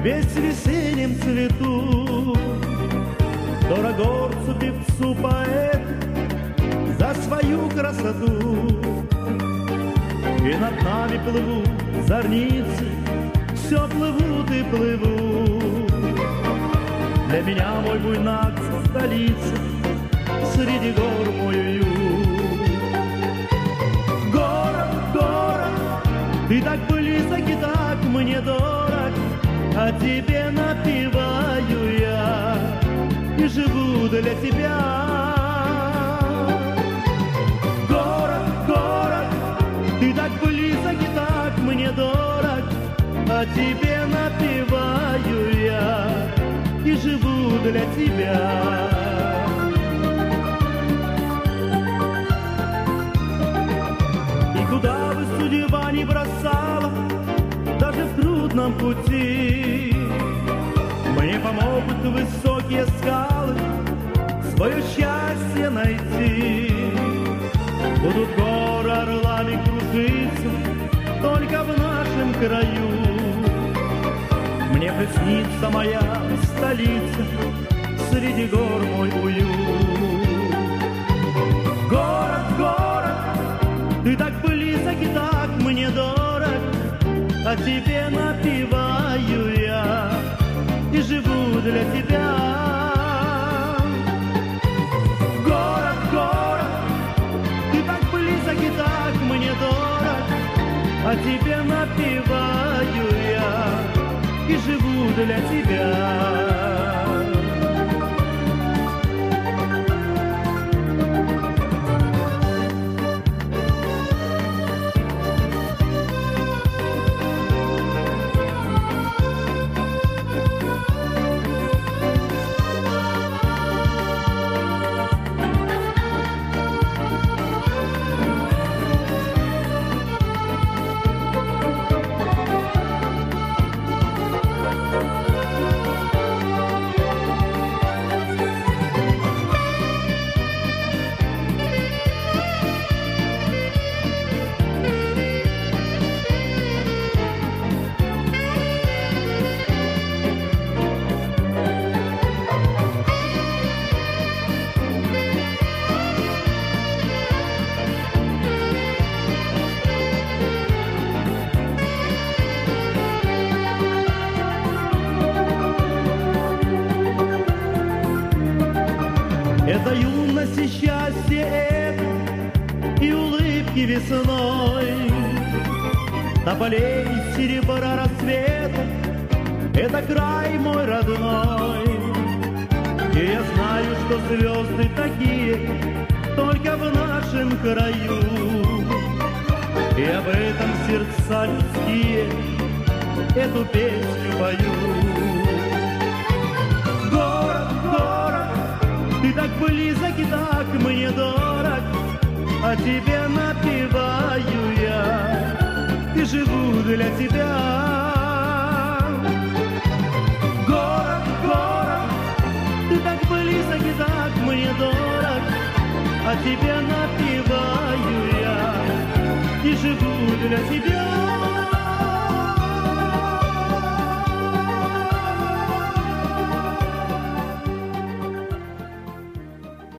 весь в весеннем цвету. Дорогорцу, певцу, поэту за свою красоту. И над нами плывут зорницы, все плывут и плывут. Для меня мой Буйнакск столица, среди гор мой уют. Город, город, ты так близок и так мне дорог, о тебе напеваю я и живу для тебя. Город, город, ты так близок и так мне дорог, о тебе напеваю я и живу для тебя. И куда бы судьба ни бросала, даже в трудном пути, мне помогут высокие скалы свое счастье найти. Будут горы орлами кружиться только в нашем краю. Мне приснится моя столица, среди гор мой уют. Город, город, ты так близок и так мне дорог, о тебе напеваю я и живу для тебя. Город, город, ты так близок и так мне дорог, о тебе напеваю я и живу для тебя. Это юность и счастье, это и улыбки весной. Тополей серебра рассвета, это край мой родной. И я знаю, что звезды такие только в нашем краю. И об этом сердца людские эту песню поют. Город, город, ты так близок и так мне дорог, о тебе напеваю я и живу для тебя. Город, город, ты так близок и так мне дорог, о тебе напеваю я и живу для тебя.